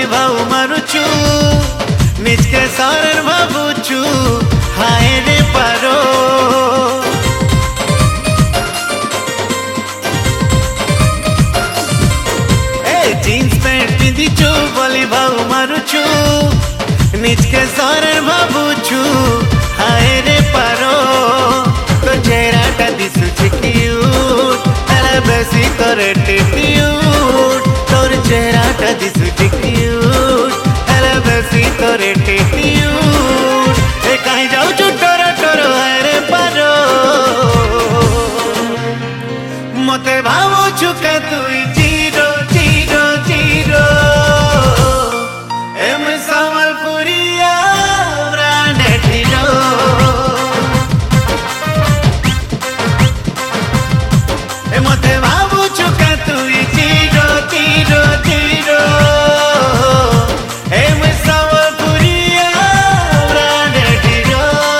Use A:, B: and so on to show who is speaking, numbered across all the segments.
A: बोली भाऊ मारुचु निजके सारर भाबुचु हाय रे पारो जीन्स पैंट पिंधिचु बोली भाऊ मारुचु निजके सारर भाबुचु हाय रे पारो तो चेहराटा दिसुची क्यूट एला बेसी तोरे टिट्यूट तोर चेहराटा दिसुची क्यूट एला बेसी तोरे टिट्यूट ए कहीं जाऊचु टोरो टोरो हाय रे पारो मते भाबुचु के तुई जीरो जीरो जीरो एम संबलपुरिया ब्रांडेड हीरो ए मते भाबुचु के तुई जीरो जीरो जीरो एम संबलपुरिया ब्रांडेड हीरो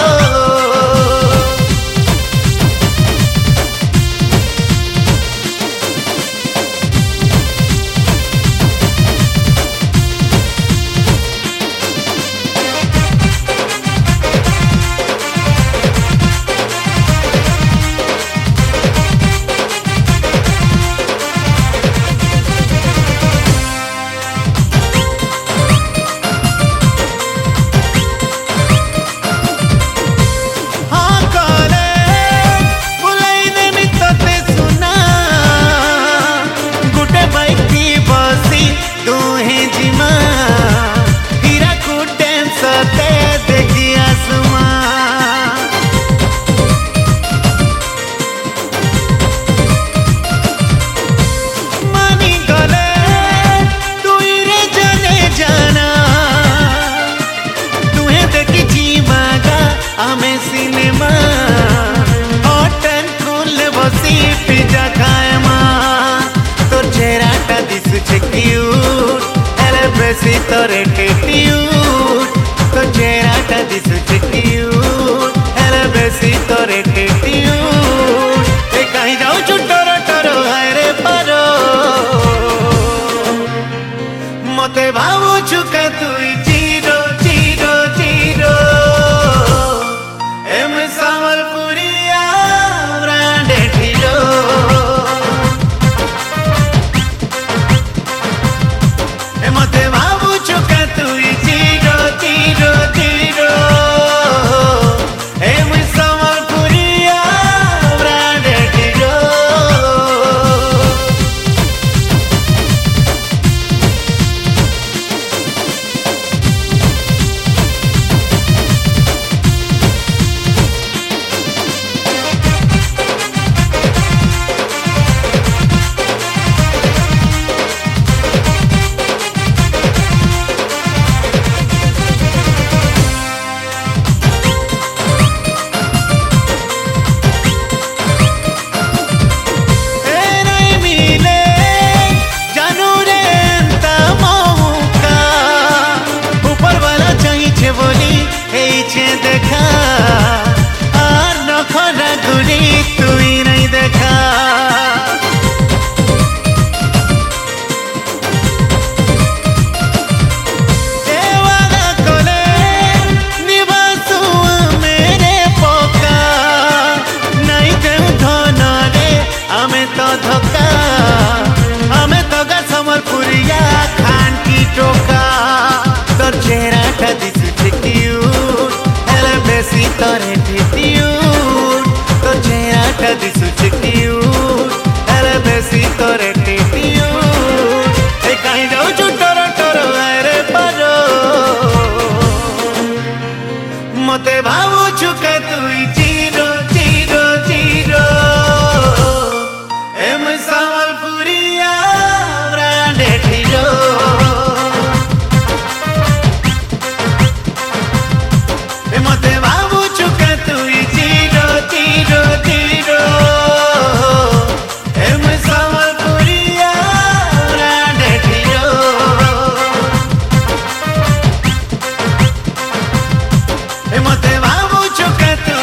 A: हमें सिनेमा होटल खुले बसी पिज्जा खाए मां तो चेहराटा दिसुचे क्यूट एले बेसी तोरे टिट्यूट तो चेहराटा दिसुचे क्यूट एले बेसी तोरे टिट्यूट ए कहीं जाऊचु टोरो टोरो हाय रे पारो मते भाबुचु के तुई जीरो जीरो जीरो संबलपुरिया ब्रांडेड हीरो ए मते भाबुचु के तुई जीरो जीरो जीरो एम संबलपुरिया ब्रांडेड हीरो देखा और नखरा घुरी तुई नहीं देखा देवाना कोले निवासु मेरे पोका नहीं देऊ धन रे हमें तो धोखा हमें तो गा संबलपुरिया खान की टोका तोर चेहराटा दिसुचे क्यूट बेसी तोरे टिट्यूट तो चेहराटा दिसुचे क्यूट एले बेसी तोरे टिट्यूट ए कहीं जाऊचु टोरो टोरो हाय रे पारो मते भाबुचु के तुई जीरो जीरो जीरो एम संबलपुरिया ब्रांडेड हीरो मते भाबुचु के तुई जीरो जीरो जीरो एम संबलपुरिया ब्रांडेड हीरो मते भाबुचु के